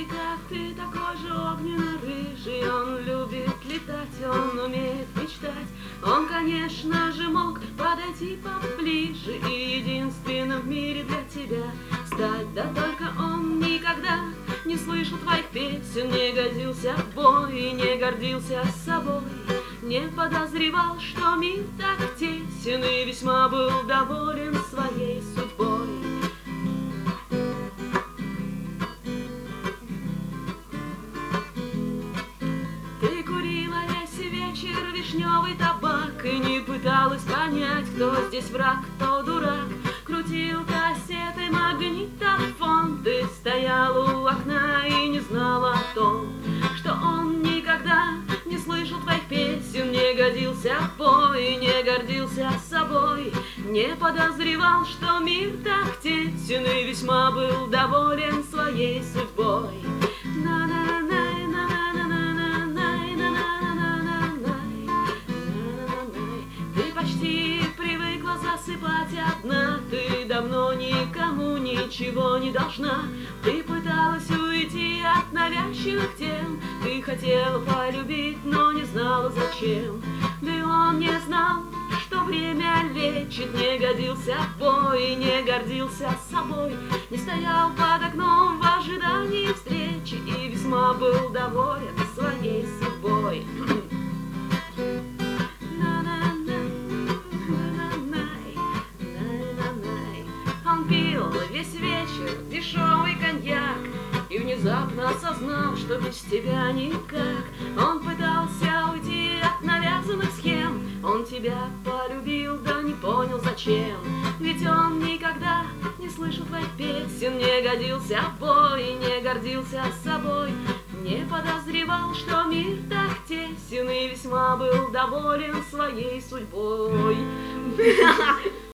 как ты, такой же огненно-рыжий. Он любит летать, он умеет мечтать. Он, конечно же, мог подойти поближе и единственным в мире для тебя стать. Да только он никогда не слышал твоих песен, не годился в бой и не гордился собой. Не подозревал, что мир так тесен, и весьма был доволен своей судьбой. Ты курила весь вечер вишневый табак и не пыталась понять, кто здесь враг, кто дурак. Крутил кассеты, магнитофон, ты стоял у окна и не знала о том, что он никогда не слышал твоих песен, не годился в бой, не гордился собой, не подозревал, что мир так тесен, и весьма был доволен своей судьбой. Ты почти привыкла засыпать одна, ты давно никому ничего не должна. Ты пыталась уйти от навязчивых тем, ты хотела полюбить, но не знала зачем. Да и он не знал, что время лечит, не годился в бой, не гордился собой, не стоял под окном в ожидании встречи и весьма был доволен своей судьбой. Он пил весь вечер дешевый коньяк и внезапно осознал, что без тебя никак. Он пытался уйти от навязанных схем, он тебя полюбил, да не понял зачем. Ведь он никогда не слышал твоих песен, не годился в бой, не гордился собой, не подозревал, что мир так тесен, и весьма был доволен своей судьбой.